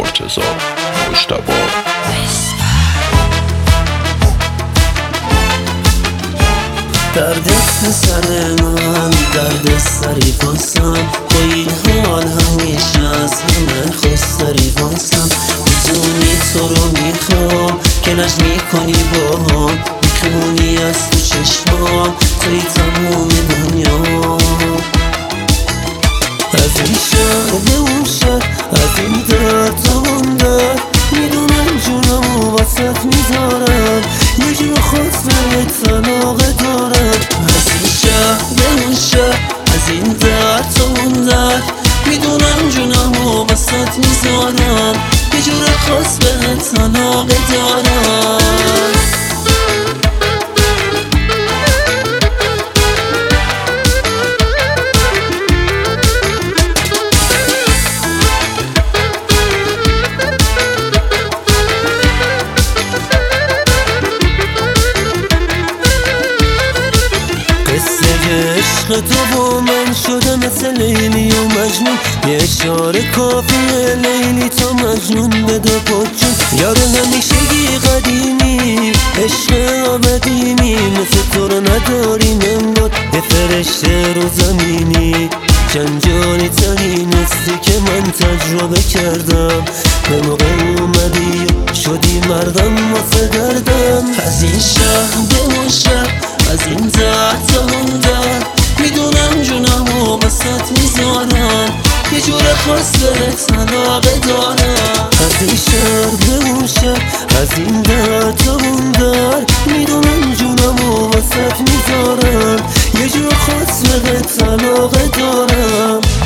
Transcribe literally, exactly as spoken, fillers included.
مرتضی مجتبی. درد سر من درد سری باسم، با این حال همیشه از همه خستری باسم. میدونی تو رو میخوام که لج میکنی با هم، میخونی از تو چشمام توی تموم دنیا. از این شهر به اون شهر، از این درد تا اون درد، میدونم جونمو واسط میذارم، یه جور خود به طلاقه دارم. از این شهر به اون شهر، از این درد تا اون درد، میدونم جونمو واسط میذارم، یه جور خاص به طلاقه دارم. عشق تو با من شده مثل لیلی و مجنون، یه اشاره کافیه لیلی تا مجنون بده پاچون. یار همیشگی قدیمی عشق آبدیمی، مثل تو رو نداریم انگار یه فرشته رو زمینی. جنجالی ترین هستی که من تجربه کردم، به موقع اومدی شدی مردم واسه دردم. از این شهر به اون شهر، از این درد تا اون درد، میدونم جونمو واسط میذارم، یه جور خاص به طلاقه دارم. از این شهر به اون شهر، از این درد تا اون درد، میدونم جونمو واسط میذارم، یه جور خاص به طلاقه دارم.